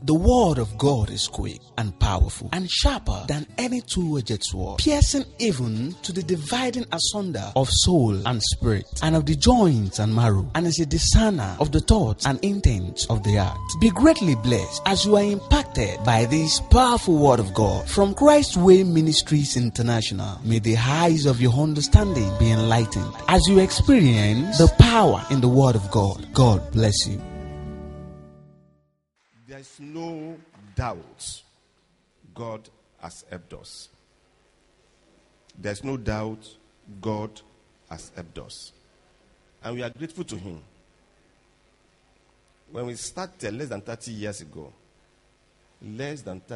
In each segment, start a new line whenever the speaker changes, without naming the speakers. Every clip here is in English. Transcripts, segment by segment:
The word of God is quick and powerful and sharper than any two-edged sword, piercing even to the dividing asunder of soul and spirit, and of the joints and marrow, and is a discerner of the thoughts and intents of the heart. Be greatly blessed as you are impacted by this powerful word of God from Christ Way Ministries International. May the eyes of your understanding be enlightened as you experience the power in the word of God. God bless you.
There's no doubt God has helped us. There's no doubt God has helped us. And we are grateful to Him. When we started less than 30 years ago, we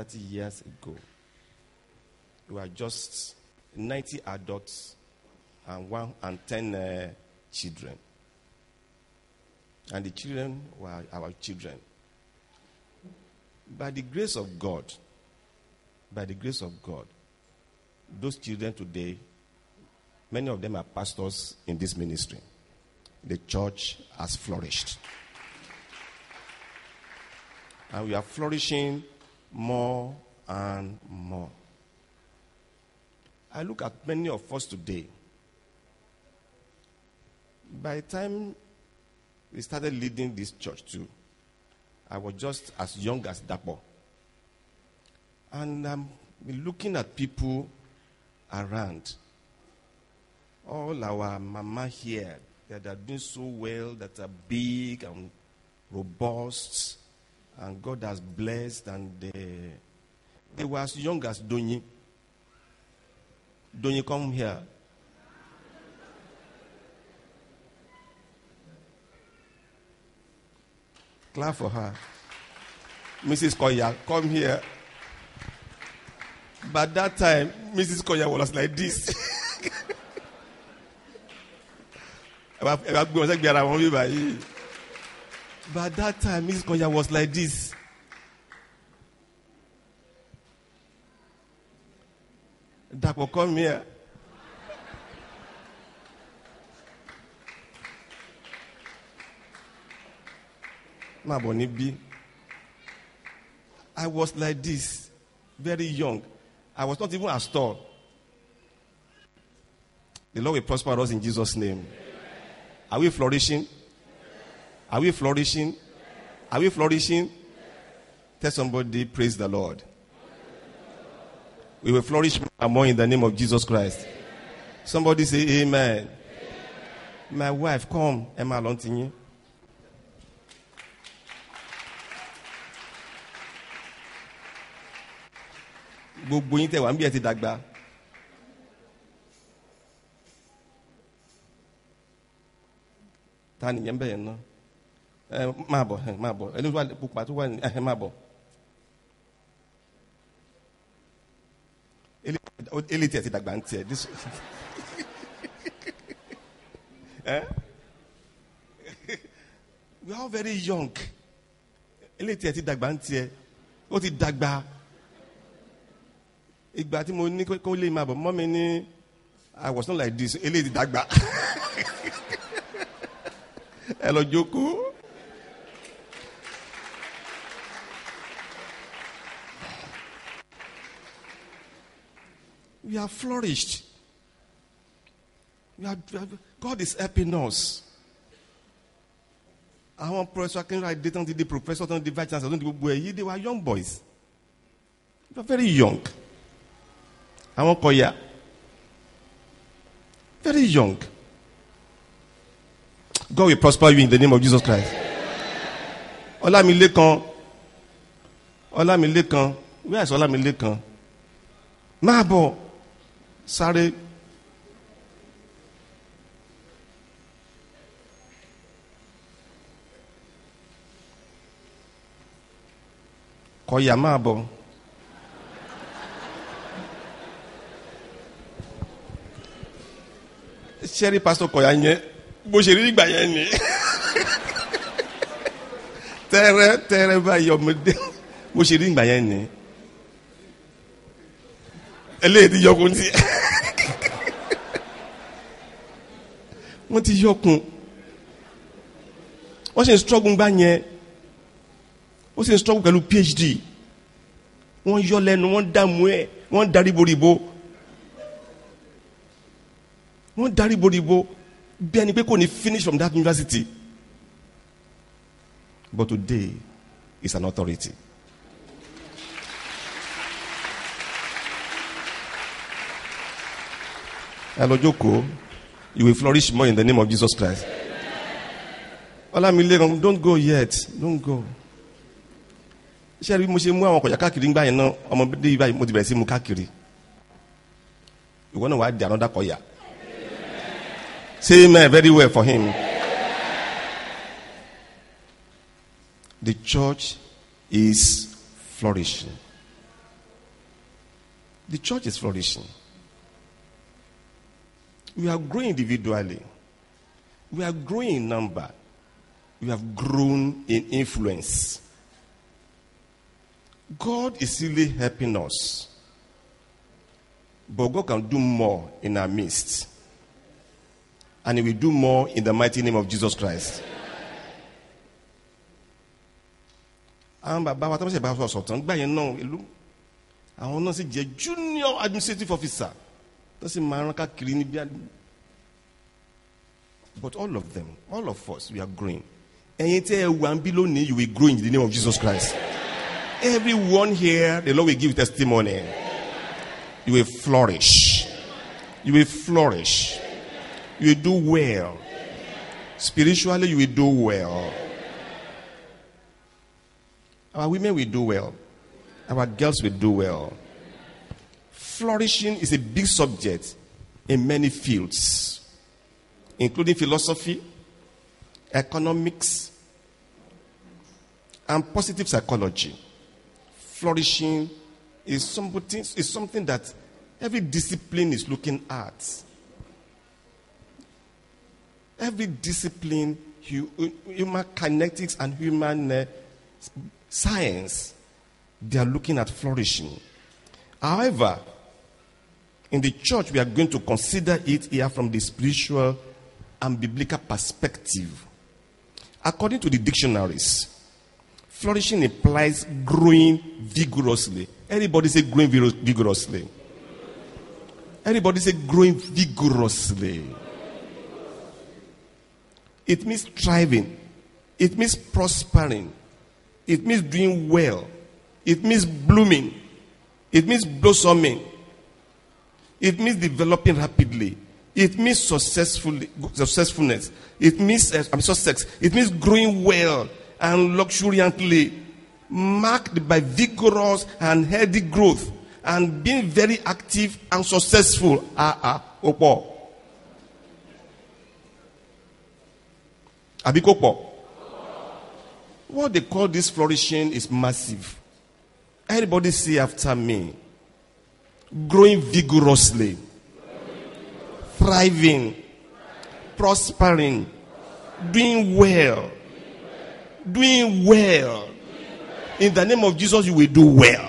were just 90 adults and 10 children. And the children were our children. By the grace of God, those children today, many of them are pastors in this ministry. The church has flourished. And we are flourishing more and more. I look at many of us today. By the time we started leading this church too, I was just as young as Dapo. And I'm looking at people around. All our mama here that are doing so well, that are big and robust, and God has blessed, and they were as young as Donyi. Donyi, come here. Clap for her. Mrs. Koya, come here. But that time, Mrs. Koya was like this. But that time, Mrs. Koya was like this. Dapo, come here. I was like this, very young. I was not even as tall. The Lord will prosper us in Jesus' name. Amen. Are we flourishing? Are we flourishing? Are we flourishing? Tell somebody, praise the Lord. We will flourish more in the name of Jesus Christ. Amen. Somebody say amen. Amen. My wife, come, Emma Lontini. Gbogbo yín tẹ́ wà ń bí ẹ ti dàgbà. Ta nìyẹn bẹ́ẹ̀ náà? Máa bọ̀. Ẹni tó wà pupa tó wà ní máa bọ̀. Eli tí ẹ ti dàgbà ń tiẹ̀. We are all very young. Eli tí ẹ ti dàgbà ń tiẹ̀. Ó ti dàgbà. Ìgbà tí mo ní kó lè máa bọ̀, mọ́ mi ní I was not like this. Eléyìí dàgbà. Ẹ lọ jókòó. We are flourished. God is helping us. Àwọn professor Akinra dé tán ti di professor tán di vice chancellor tán di gbogbo èyí, they were young boys. They were very young. Àwọn Koya, very young. God will prosper you in the name of Jesus Christ. Olamilekan, where is Olamilekan? Máa bọ̀, sáré. Koya, máa bọ̀. Sherry Pastor Koya yẹn bó ṣe rí nígbà yẹn ni tẹ́rẹ́ báyìí ọmọdé bó ṣe rí nígbà yẹn ni eléyìí ti yọkun tí wọ́n ti yọkun wọ́n ṣe struggle gbá yẹn ó sì ń struggle pẹ̀lú PhD. Wọ́n yọ lẹ́nu, wọ́n dààmú ẹ̀, wọ́n darí boríbo. Wọ́n darí boríbo bí ẹni pé kò ní finish from that university. But today is an authority. Hello, Joko. You will flourish more in the name of Jesus Christ. Olamilekan, don't go yet. Don't go. Ṣé rí mo ṣe mú àwọn kọjá káàkiri ńgbà yẹn náà ọmọdé yìí báyìí mo ti bẹ̀rẹ̀ sí mú káàkiri. Ìwọ náà wàá di another kọyà. Say amen very well for him. The church is flourishing. The church is flourishing. We are growing individually. We are growing in number. We have grown in influence. God is really helping us. But God can do more in our midst. And He will do more in the mighty name of Jesus Christ. Bàbá wa tó ń ṣe bá wa sọ̀tàn gbà yẹn náà ìlú àwọn náà sì jẹ́ junior administrative officer tó sì máa rán káàkiri níbi àdúgbò. But all of them, all of us, we are growing. Ẹ̀yin tí ẹ wà ń bí lónìí, you will grow in the name of Jesus Christ. Everyone here, the Lord will give testimony. You will flourish. You will flourish. You will do well. Spiritually, you will do well. Our women will do well. Our girls will do well. Flourishing is a big subject in many fields, including philosophy, economics, and positive psychology. Flourishing is something that every discipline is looking at. Every discipline, human kinetics and human science, they are looking at flourishing. However, in the church, we are going to consider it here from the spiritual and biblical perspective. According to the dictionaries, flourishing implies growing vigorously. Everybody say growing vigorously. Everybody say growing vigorously. It means thriving. It means prospering. It means doing well. It means blooming. It means blossoming. It means developing rapidly. It means successfulness. It means success. It means growing well and luxuriantly, marked by vigorous and healthy growth and being very active and successful. Opo. Abikopo. What they call this flourishing is massive. Everybody say after me. Growing vigorously. Thriving. Prospering. Doing well. Doing well. In the name of Jesus, you will do well.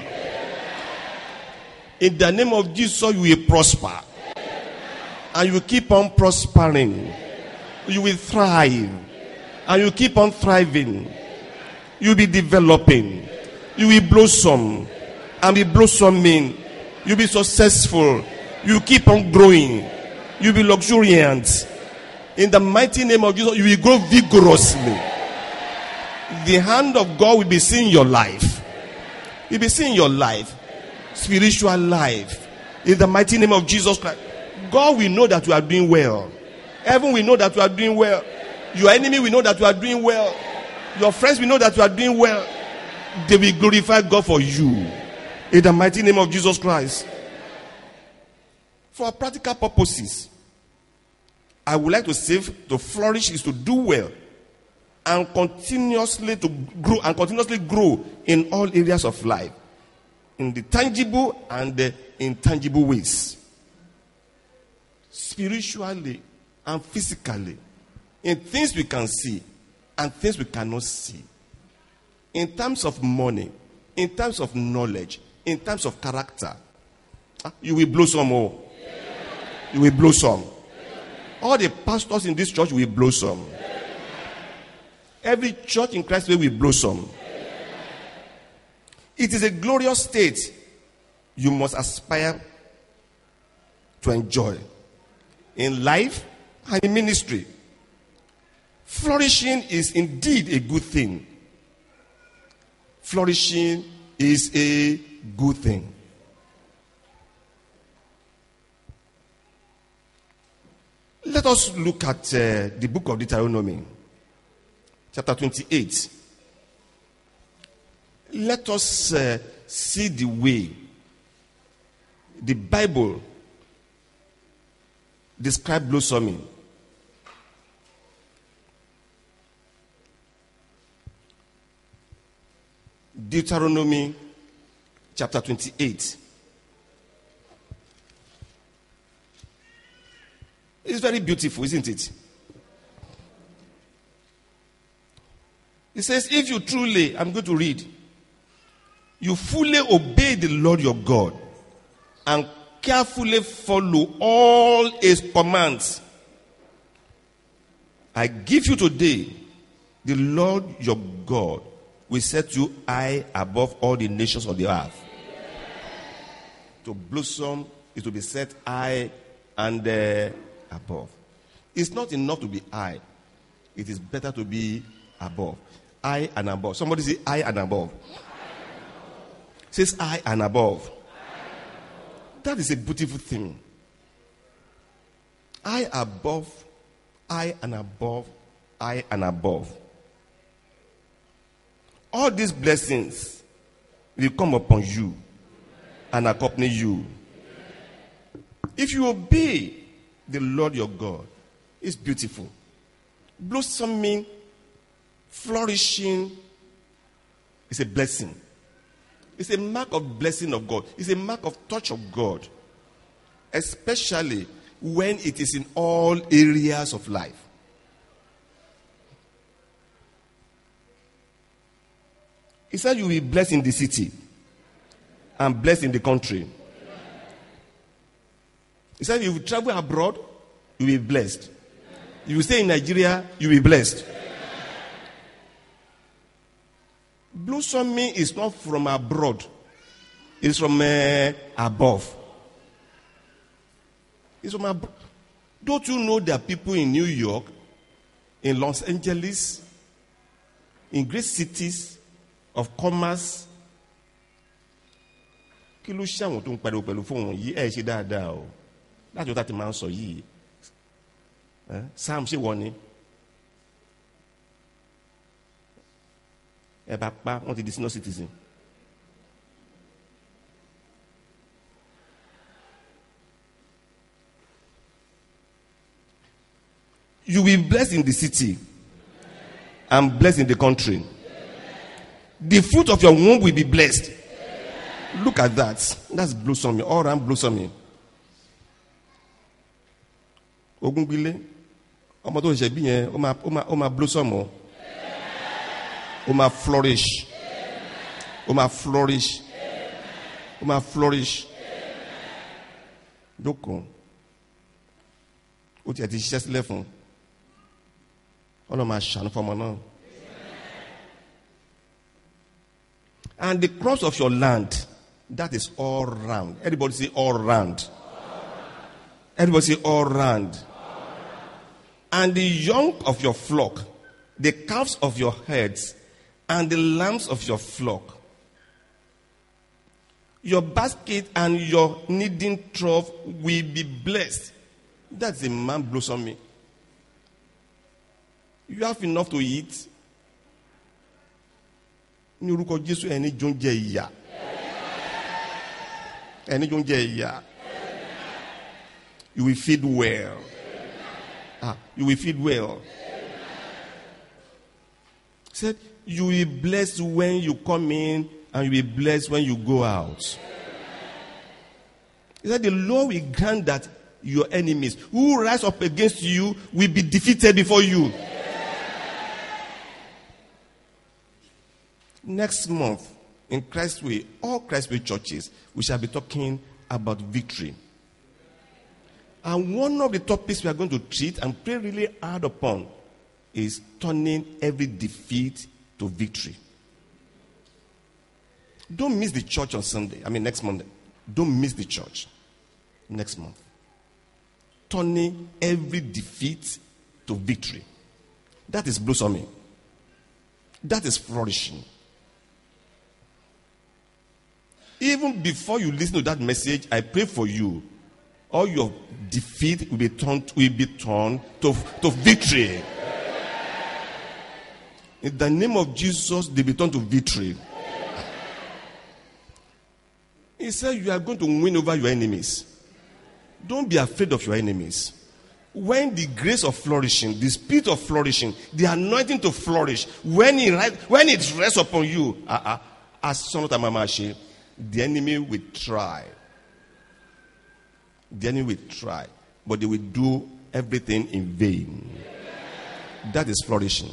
In the name of Jesus, you will prosper. And you will keep on prospering. You will thrive. And you keep on thriving. You will be developing. You will blossom. And be blossoming. You will be successful. You will keep on growing. You will be luxuriant. In the mighty name of Jesus, you will grow vigorously. The hand of God will be seen in your life. Will be seen in your life. Spiritual life. In the mighty name of Jesus Christ. God will know that you are doing well. Heaven will know that you are doing well. Your enemy will know that you are doing well. Your friends will know that you are doing well. They will glorify God for you. In the mighty name of Jesus Christ. For practical purposes, I would like to say to flourish is to do well and continuously grow in all areas of life, in the tangible and the intangible ways, spiritually and physically, in things we can see and things we cannot see, in terms of money, in terms of knowledge, in terms of character. You will blossom. You will blossom. All the pastors in this church will blossom. Every church in Christ will blossom. It is a glorious state you must aspire to enjoy in life and in ministry. Flourishing is indeed a good thing. Flourishing is a good thing. Let us look at the book of Deuteronomy, chapter 28. Let us see the way the Bible describes blossoming. Deuteronomy chapter 28. It's very beautiful, isn't it? It says, if you truly, I'm going to read, you fully obey the Lord your God and carefully follow all his commands I give you today, the Lord your God will set you high above all the nations of the earth. To blossom is to be set high and above. It's not enough to be high. It is better to be above. High and above. Somebody say high and above. Says high and above. That is a beautiful thing. High above, high and above, high and above. All these blessings will come upon you and accompany you. If you obey the Lord your God, it's beautiful. Blossoming, flourishing is a blessing. It's a mark of blessing of God. It's a mark of touch of God. Especially when it is in all areas of life. He said you will be blessed in the city and blessed in the country. He said if you travel abroad, you will be blessed. If you stay in Nigeria, you will be blessed. Blossoming is not from abroad. It's from above. It's from abroad. Don't you know there are people in New York, in Los Angeles, in great cities of commerce? Kí ló ṣe àwọn tó ń pariwo pẹ̀lú fóònù yìí ẹ̀ ṣe dáadáa o. Láti ọ̀tá ti máa ń sọ yìí. Sam ṣe wọ́n ni. Ẹ bá pa wọ́n ti di senior citizen. You will be blessed in the city and blessed in the country. The fruit of your womb will be blessed. Look at that. That's blossoming. All around blossoming. Ogungbile, ọmọ tó ṣe bí yẹn, ó máa blossom o. Ó máa flourish. Ó máa flourish. Ó máa flourish. Dókun. Ó tiẹ̀ ti ṣiṣẹ́ sílẹ̀ fún. Ọlọ́run máa ṣàánú fún ọmọ náà. And the crops of your land, that is all round. Everybody say all round. Everybody say all round. And the young of your flock, the calves of your herds, and the lambs of your flock. Your basket and your kneading trough will be blessed. That's a man blossoming. You have enough to eat. Ní orúkọ Jésù ẹni jọ ń jẹ ìyà. Ẹni jọ ń jẹ ìyà. You will feed well. You will feed well. He said, you will be blessed when you come in and you will be blessed when you go out. He said, the Lord will grant that your enemies who rise up against you will be defeated before you. Next month, in Christ's Way, all Christ's Way churches, we shall be talking about victory. And one of the topics we are going to treat and pray really hard upon is turning every defeat to victory. Don't miss the church on Sunday. Next Monday. Don't miss the church next month. Turning every defeat to victory. That is blossoming. That is flourishing. Even before you listen to that message, I pray for you. All your defeat will be turned to victory. In the name of Jesus, they will turn to victory. He said you are going to win over your enemies. Don't be afraid of your enemies. When the grace of flourishing, the spirit of flourishing, the anointing to flourish, when it rests upon you, as son of Mamashi, the enemy will try. The enemy will try, but they will do everything in vain. That is flourishing.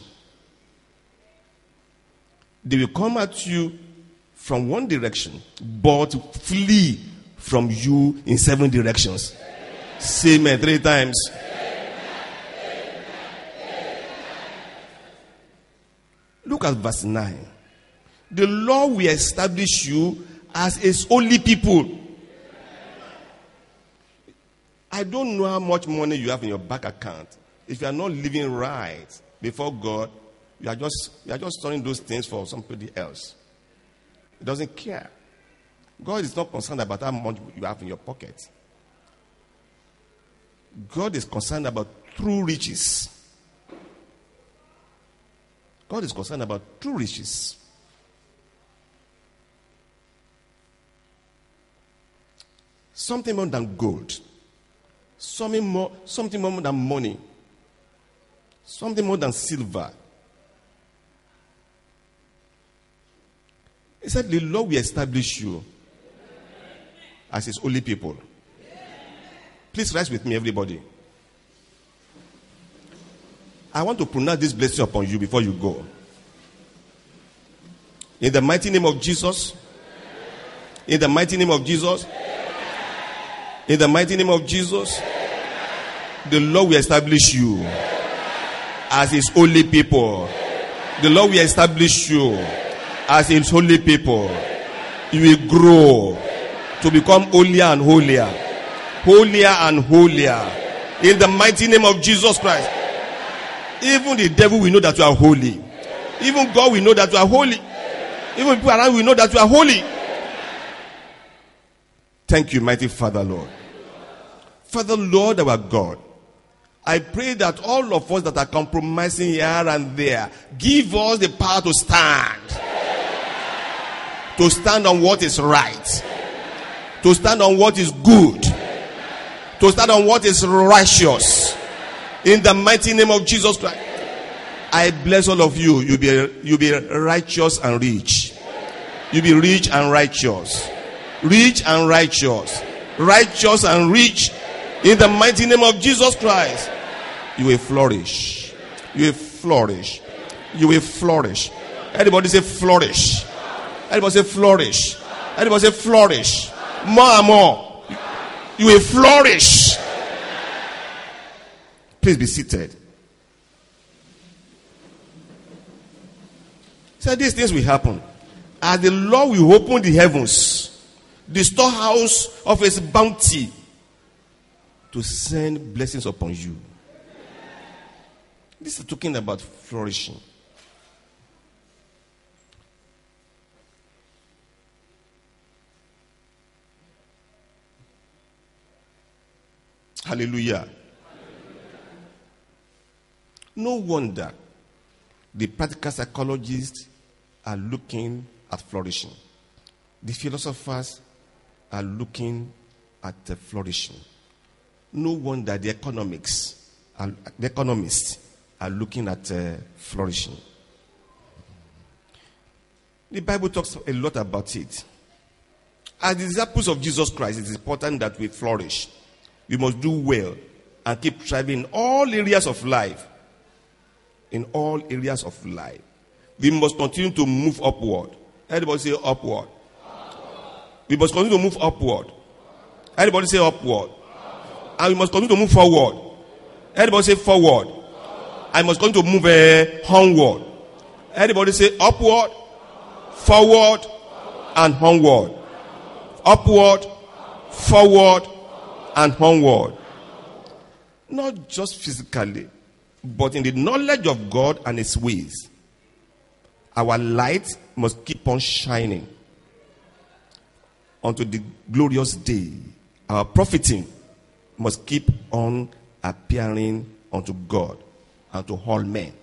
They will come at you from one direction, but flee from you in 7 directions. Say amen 3 times. Look at verse 9. The Lord will establish you as His holy people. I don't know how much money you have in your bank account. If you are not living right before God, you are just storing those things for somebody else. He doesn't care. God is not concerned about how much you have in your pocket. God is concerned about true riches. God is concerned about true riches. Something more than gold. Something more than money. Something more than silver. He said, the Lord will establish you as His holy people. Please rise with me, everybody. I want to pronounce this blessing upon you before you go. In the mighty name of Jesus. In the mighty name of Jesus. In the mighty name of Jesus. The Lord will establish you as His holy people. The Lord will establish you as His holy people. You will grow to become holier and holier. Holier and holier. In the mighty name of Jesus Christ. Even the devil will know that you are holy. Even God will know that you are holy. Even people around will know that you are holy. Thank you, mighty Father, Lord. Father, Lord, our God, I pray that all of us that are compromising here and there, give us the power to stand. To stand on what is right. To stand on what is good. To stand on what is righteous. In the mighty name of Jesus Christ. I bless all of you. You'll be righteous and rich. You'll be rich and righteous. Rich and righteous. Righteous and rich. In the mighty name of Jesus Christ. You will flourish. You will flourish. You will flourish. Everybody say flourish. Everybody say flourish. Everybody say flourish. More and more. You will flourish. Please be seated. So these things will happen. As the Lord will open the heavens, the storehouse of His bounty, to send blessings upon you. This is talking about flourishing. Hallelujah. No wonder the practical psychologists are looking at flourishing. The philosophers are looking at flourishing. No wonder the economists are looking at flourishing. The Bible talks a lot about it. As the disciples of Jesus Christ, it is important that we flourish. We must do well and keep thriving in all areas of life. In all areas of life. We must continue to move upward. Everybody say upward. We must continue to move upward. Everybody say upward. And we must continue to move forward. Everybody say forward. I must continue to move onward. Everybody say upward, forward, and onward. Upward, forward, and onward. Not just physically, but in the knowledge of God and his ways. Our light must keep on shining unto the glorious day. Our profiting must keep on appearing unto God and to all men.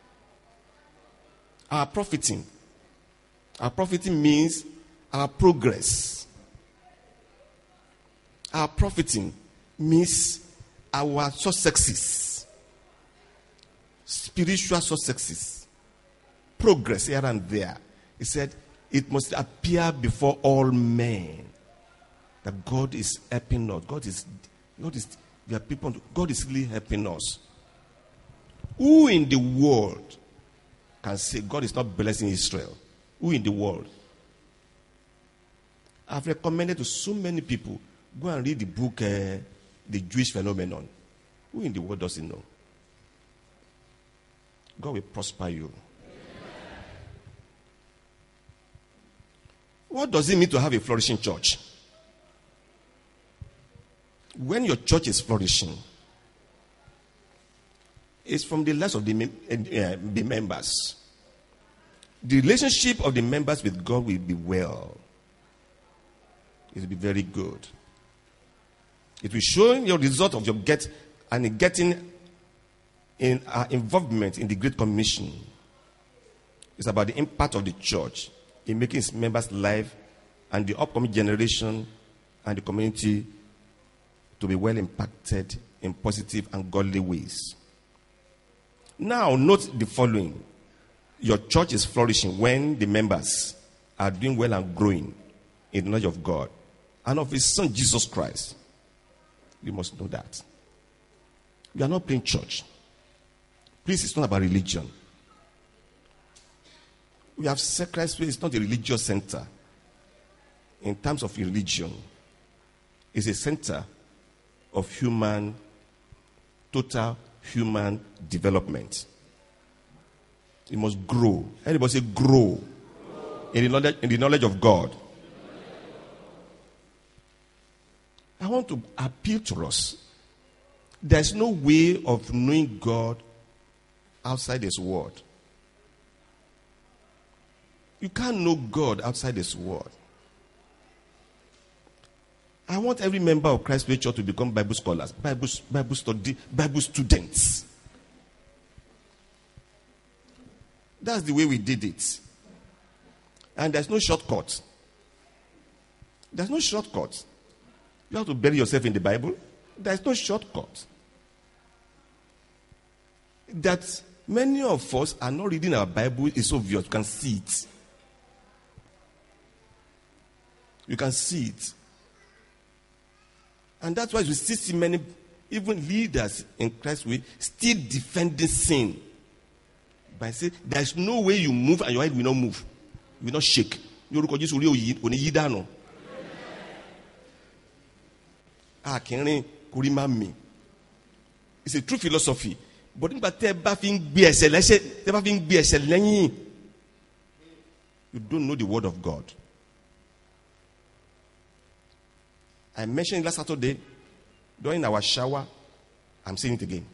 Our profiting means our progress. Our profiting means our successes, spiritual successes, progress here and there. He said it must appear before all men that God is helping us. God is really helping us. Who in the world can say God is not blessing Israel? Who in the world? I've recommended to so many people, go and read the book, The Jewish Phenomenon. Who in the world doesn't know? God will prosper you. What does it mean to have a flourishing church? When your church is flourishing, it's from the lives of the members. The relationship of the members with God will be well. It will be very good. It will show your result of your getting in involvement in the Great Commission. It's about the impact of the church in making its members' life and the upcoming generation and the community to be well impacted in positive and godly ways. Now, note the following. Your church is flourishing when the members are doing well and growing in the knowledge of God and of his Son, Jesus Christ. You must know that. You are not playing church. Please, it's not about religion. We have said Christ's Way is not a religious center. In terms of religion, it's a center of total human development. It must grow. Everybody say grow. In the knowledge of God. I want to appeal to us. There's no way of knowing God outside his word. You can't know God outside his word. I want every member of Christ's Way Church to become Bible scholars, Bible students. That's the way we did it. And there's no shortcut. There's no shortcut. You have to bury yourself in the Bible. There's no shortcut. That many of us are not reading our Bible is obvious. You can see it. You can see it. And that's why you still see many, even leaders in Christ's Way, still defending sin. By saying, there's no way you move and your head will not move. You will not shake. It's a true philosophy. But you don't know the word of God. I mentioned last Saturday, during our shower, I'm saying it again.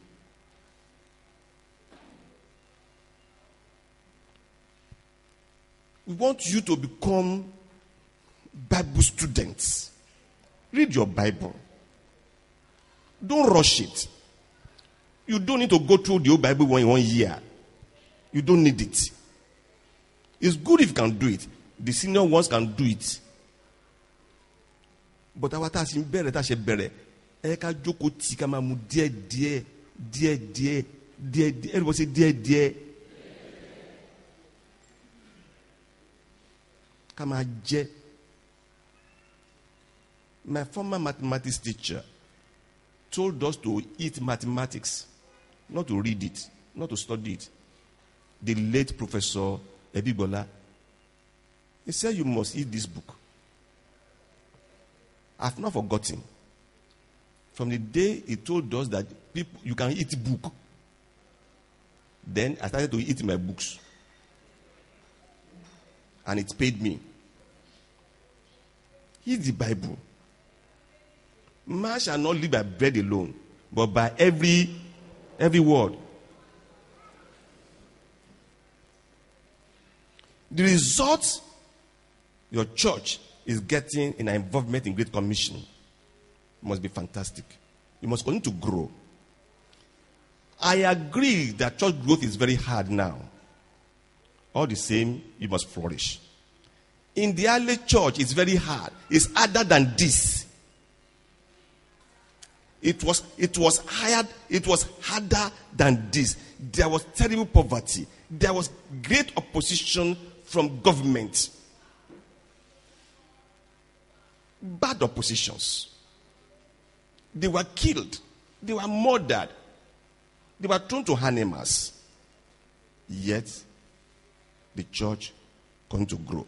We want you to become Bible students. Read your Bible. Don't rush it. You don't need to go through the whole Bible in 1 year. You don't need it. It's good if you can do it. The senior ones can do it. But our task is better. Everybody say dear. My former mathematics teacher told us to eat mathematics, not to read it, not to study it. The late Professor Ebibola, he said you must eat this book. I've not forgotten. From the day he told us that you can eat book, then I started to eat my books. And it paid me. He's the Bible. Man shall not live by bread alone, but by every word. The result your church is getting in our involvement in Great Commission must be fantastic. You must continue to grow. I agree that church growth is very hard now. All the same, you must flourish. In the early church, it's very hard. It's harder than this. It was harder than this. There was terrible poverty. There was great opposition from government. Bad oppositions. They were killed. They were murdered. They were thrown to animals. Yet, the church continued to grow.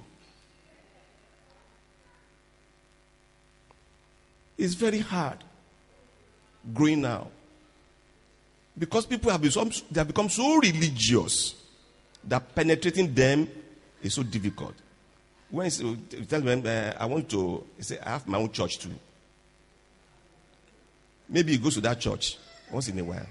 It's very hard growing now. Because people have become so religious that penetrating them is so difficult. When you tell them, I want to, say, I have my own church too. Maybe he goes to that church once in a while.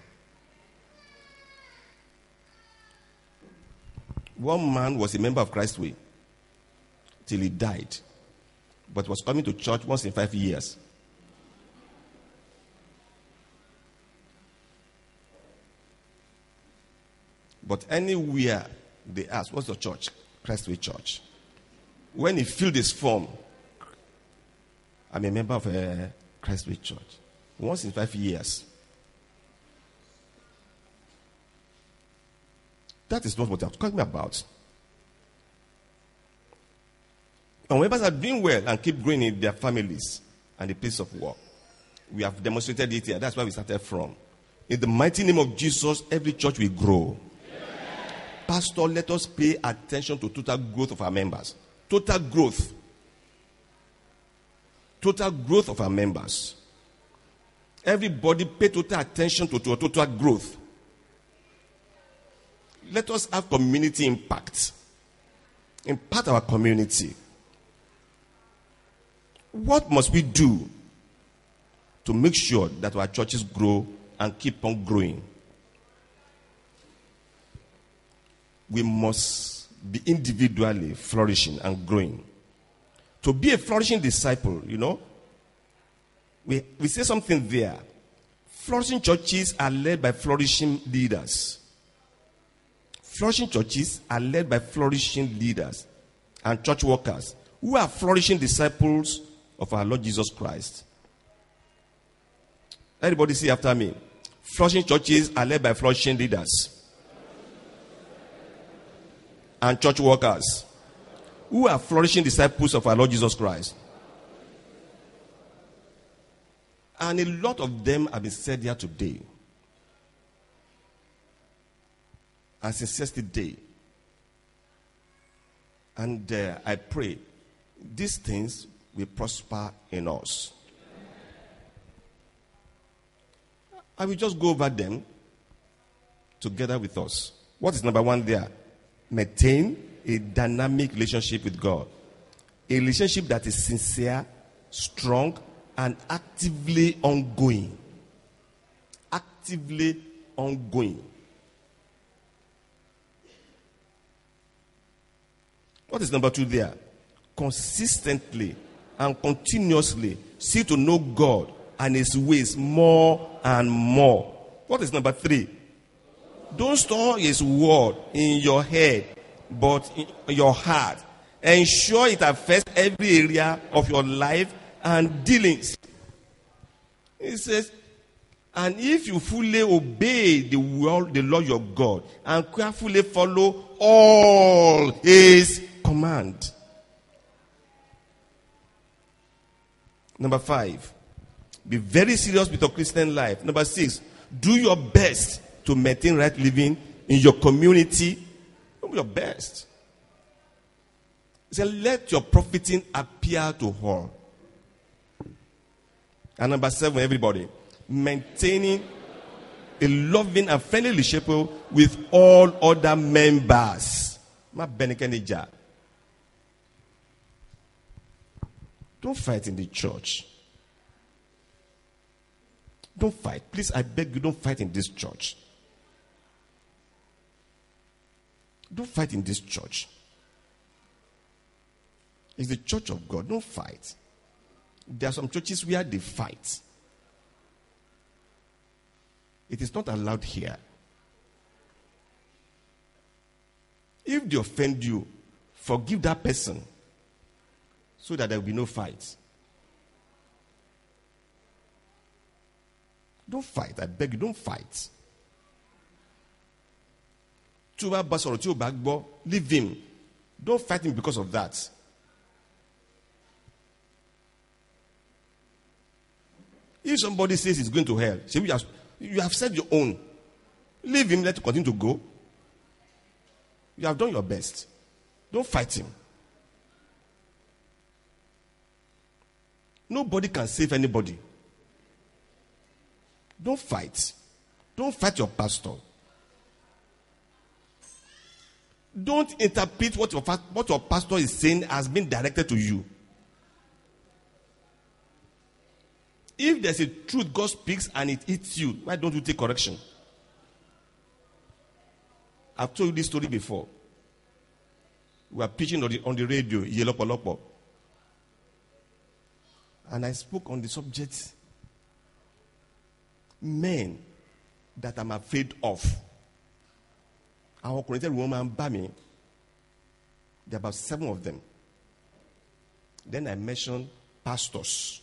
One man was a member of Christ's Way till he died, but was coming to church once in 5 years. But anywhere they ask, what's the church? Christ's Way Church. When he filled his form, I'm a member of a Christ's Way Church. Once in 5 years. That is not what I'm talking about. And members are doing well and keep growing in their families and the place of work. We have demonstrated it here. That's where we started from. In the mighty name of Jesus, every church will grow. Amen. Pastor, let us pay attention to total growth of our members. Total growth. Total growth of our members. Everybody pay total attention to total growth. Let us have community impact. Impact our community. What must we do to make sure that our churches grow and keep on growing? We must be individually flourishing and growing. To be a flourishing disciple, we say something there. Flourishing churches are led by flourishing leaders. Flourishing churches are led by flourishing leaders and church workers who are flourishing disciples of our Lord Jesus Christ. Everybody say after me. Flourishing churches are led by flourishing leaders and church workers who are flourishing disciples of our Lord Jesus Christ. And a lot of them have been said here today. And since yesterday. And I pray these things will prosper in us. I will just go over them together with us. What is number one there? Maintain a dynamic relationship with God. A relationship that is sincere, strong, and actively ongoing. Actively ongoing. What is number two there? Consistently and continuously seek to know God and His ways more and more. What is number three? Don't store His word in your head, but in your heart. Ensure it affects every area of your life and dealings. It says, and if you fully obey the Lord your God and carefully follow all His command. Number 5, be very serious with your Christian life. Number 6, do your best to maintain right living in your community. Do your best. It says, let your profiting appear to all. And number 7, everybody, maintaining a loving and friendly relationship with all other members. Don't fight in the church. Don't fight. Please, I beg you, don't fight in this church. Don't fight in this church. It's the church of God. Don't fight. There are some churches where they fight. It is not allowed here. If they offend you, forgive that person so that there will be no fight. Don't fight. I beg you, don't fight. Leave him. Don't fight him because of that. If somebody says he's going to hell, you have said your own. Leave him, let him continue to go. You have done your best. Don't fight him. Nobody can save anybody. Don't fight. Don't fight your pastor. Don't interpret what your pastor is saying has been directed to you. If there's a truth God speaks and it hits you, why don't you take correction? I've told you this story before. We were preaching on the radio, Yelopolopo. And I spoke on the subject, men that I'm afraid of. Our connected woman, Bami, there are about 7 of them. Then I mentioned pastors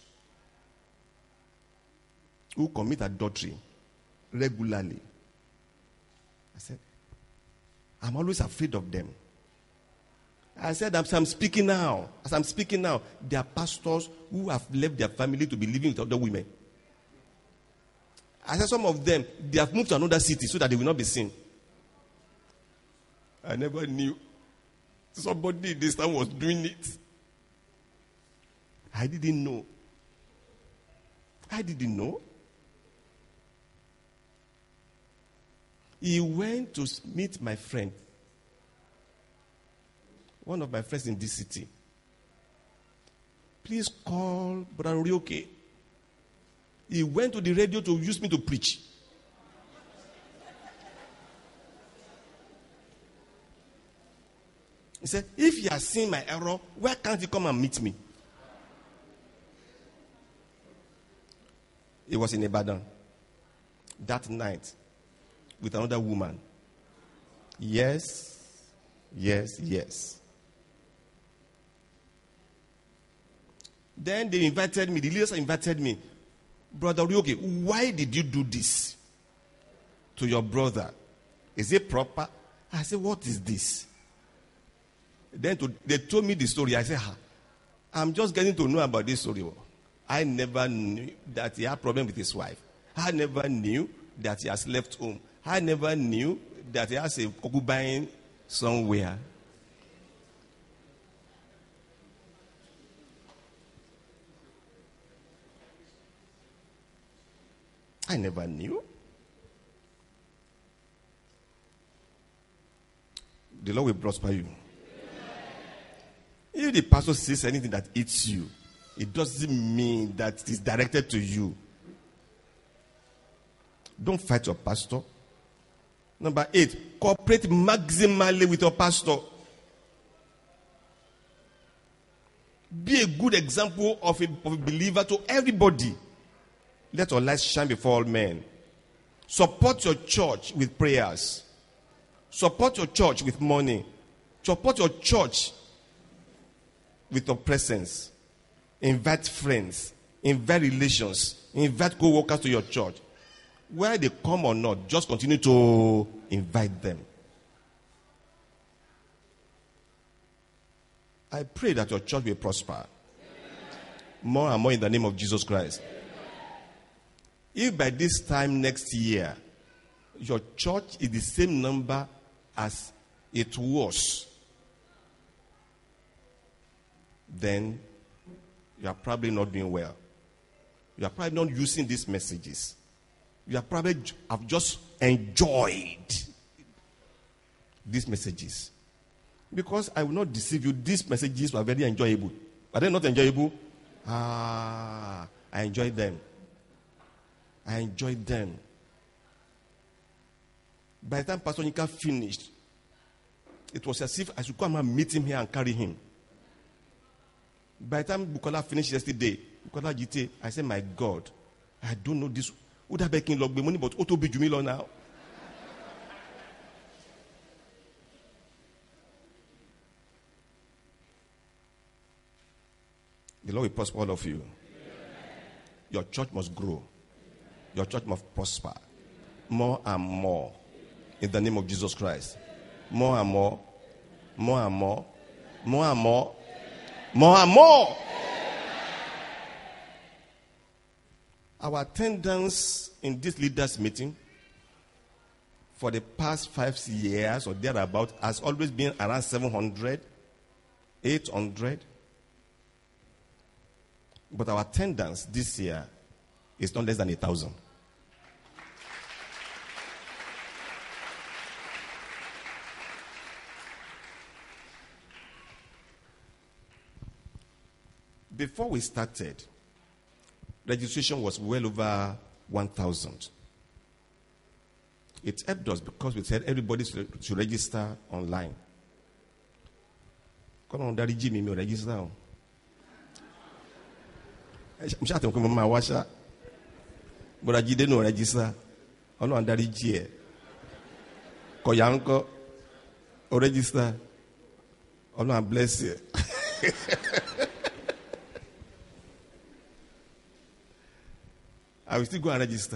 who commit adultery regularly. I said, I'm always afraid of them. I said, as I'm speaking now, there are pastors who have left their family to be living with other women. I said, some of them, they have moved to another city so that they will not be seen. I never knew somebody this time was doing it. I didn't know. He went to meet my friend, one of my friends in this city. Please call Brother Rioke. He went to the radio to use me to preach. He said, if he has seen my error, why can't he come and meet me? He was in Ibadan that night with another woman. Yes. Then they invited me, the leaders invited me. Brother Rioke, why did you do this to your brother? Is it proper? I said, what is this? Then they told me the story. I said, I'm just getting to know about this story. I never knew that he had a problem with his wife. I never knew that he has left home. I never knew that he has a concubine somewhere. I never knew. The Lord will prosper you. If the pastor says anything that hits you, it doesn't mean that it's directed to you. Don't fight your pastor. Number 8, cooperate maximally with your pastor. Be a good example of a believer to everybody. Let your light shine before all men. Support your church with prayers. Support your church with money. Support your church with your presence. Invite friends. Invite relations. Invite co-workers to your church. Whether they come or not, just continue to invite them. I pray that your church will prosper. More and more in the name of Jesus Christ. If by this time next year, your church is the same number as it was, then you are probably not doing well. You are probably not using these messages. You are probably have just enjoyed these messages. Because I will not deceive you, these messages were very enjoyable. Are they not enjoyable? I enjoyed them. I enjoyed them. By the time Pastor Nika finished, it was as if I should come and meet him here and carry him. By the time Bukola finished yesterday, Bukola GT, I said, my God, I don't know this. Would have been log money, but auto be Jumilo now. The Lord will prosper all of you. Amen. Your church must grow. Your church must prosper. More and more. In the name of Jesus Christ. More and more. More and more. More and more. More and more. Our attendance in this leaders' meeting for the past 5 years or thereabout has always been around 700, 800. But our attendance this year is not less than 1,000. Before we started, registration was well over 1,000. It helped us because we said everybody should register online. Come on, Daddy Jimmy, register. I'm sure I'm going to wash up. But I didn't know register. I know Daddy G. Koyanko, or register. Oh no, bless you. I will still go and register.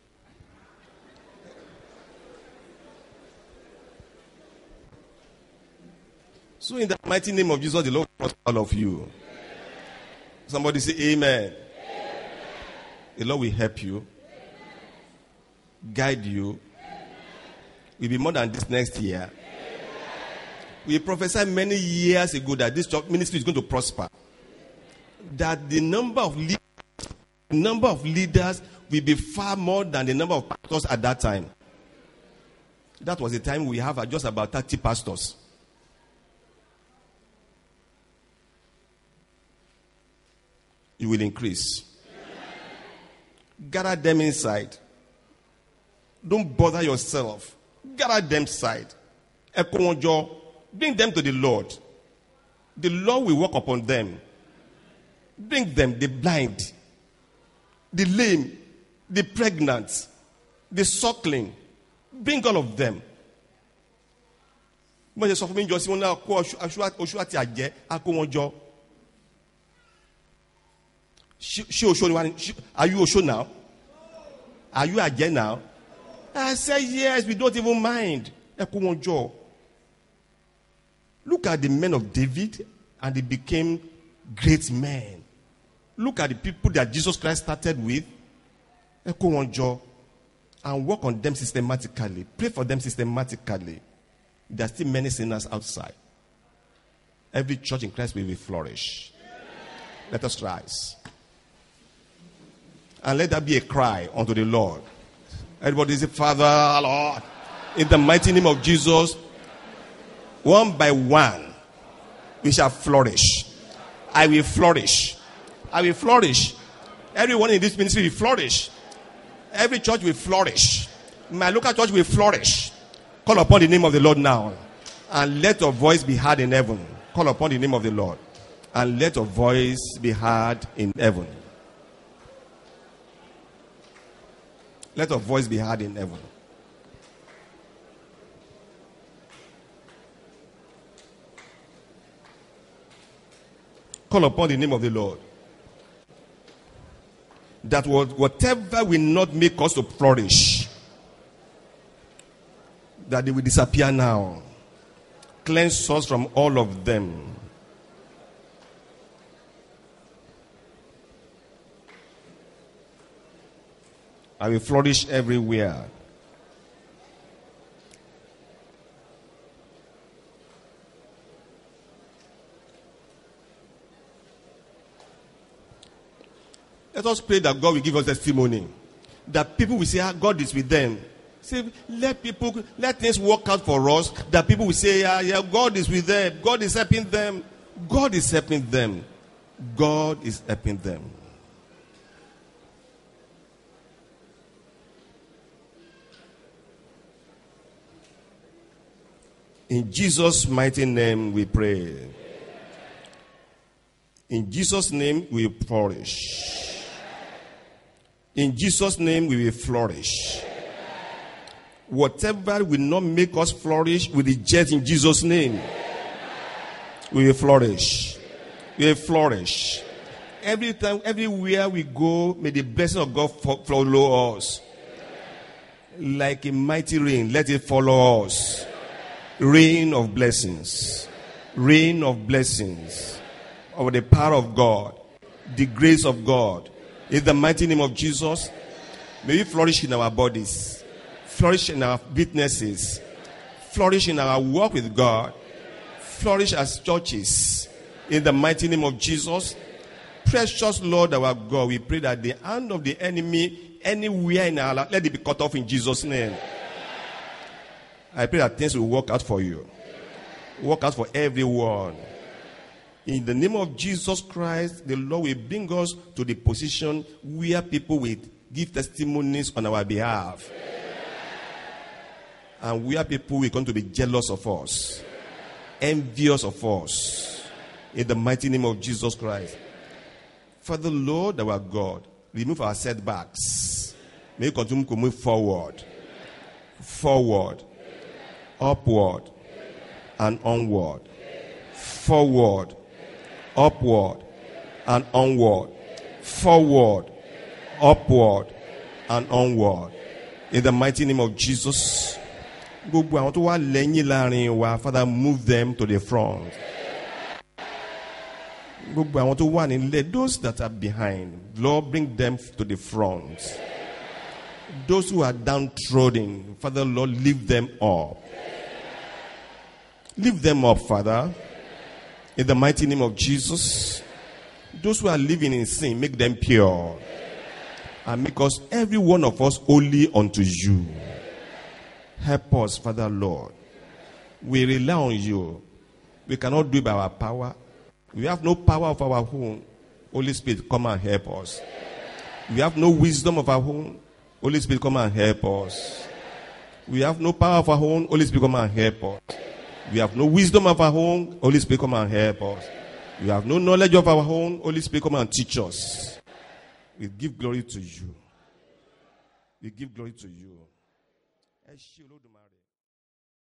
So in the mighty name of Jesus, the Lord will prosper all of you. Somebody say amen. Amen. The Lord will help you. Amen. Guide you. Amen. Will be more than this next year. Amen. We prophesied many years ago that this ministry is going to prosper. That the number of leaders will be far more than the number of pastors at that time. That was the time we have just about 30 pastors. You will increase. Amen. Gather them inside. Don't bother yourself. Gather them inside. Bring them to the Lord. The Lord will work upon them. Bring them, the blind, the lame, the pregnant, the suckling. Bring all of them. Are you Osho now? Are you again now? I say yes, we don't even mind. Look at the men of David and they became great men. Look at the people that Jesus Christ started with. And work on them systematically. Pray for them systematically. There are still many sinners outside. Every church in Christ will flourish. Let us rise. And let that be a cry unto the Lord. Everybody say, Father, Lord, in the mighty name of Jesus, one by one, we shall flourish. I will flourish. I will flourish. Everyone in this ministry will flourish. Every church will flourish. My local church will flourish. Call upon the name of the Lord now. And let your voice be heard in heaven. Call upon the name of the Lord. And let your voice be heard in heaven. Let your voice be heard in heaven. Call upon the name of the Lord. That whatever will not make us to flourish, that they will disappear now. Cleanse us from all of them. I will flourish everywhere. Let us pray that God will give us testimony. That people will say, God is with them. Say, let things work out for us. That people will say, yeah, God is with them. God is helping them. God is helping them. God is helping them. In Jesus' mighty name we pray. In Jesus' name we flourish. In Jesus' name we will flourish. Whatever will not make us flourish, we reject in Jesus' name. We will flourish. We will flourish. Every time, everywhere we go, may the blessing of God follow us. Like a mighty rain, let it follow us. Rain of blessings. Rain of blessings. Of the power of God. The grace of God. In the mighty name of Jesus, may we flourish in our bodies. Flourish in our witnesses. Flourish in our work with God. Flourish as churches. In the mighty name of Jesus. Precious Lord our God, we pray that the hand of the enemy anywhere in our life, let it be cut off in Jesus' name. I pray that things will work out for you. Work out for everyone. In the name of Jesus Christ, the Lord will bring us to the position where people will give testimonies on our behalf. And where people will going to be jealous of us. Envious of us. In the mighty name of Jesus Christ. Father, Lord, our God, remove our setbacks. May we continue to move forward. Forward. Upward. And onward. Forward. Upward. And onward. Forward. Upward. And onward. In the mighty name of Jesus. Father, move them to the front. Those that are behind, Lord, bring them to the front. Those who are downtrodden, Father, Lord, lift them up. Lift them up, Father. In the mighty name of Jesus. Those who are living in sin, make them pure. And make us, every one of us, holy unto you. Help us, Father, Lord. We rely on you. We cannot do it by our power. We have no power of our own. Holy Spirit, come and help us. We have no wisdom of our own. Holy Spirit, come and help us. We have no power of our own. Holy Spirit, come and help us. We have no wisdom of our own. Holy Spirit, come and help us. We have no knowledge of our own. Holy Spirit, come and teach us. We give glory to you. We give glory to you.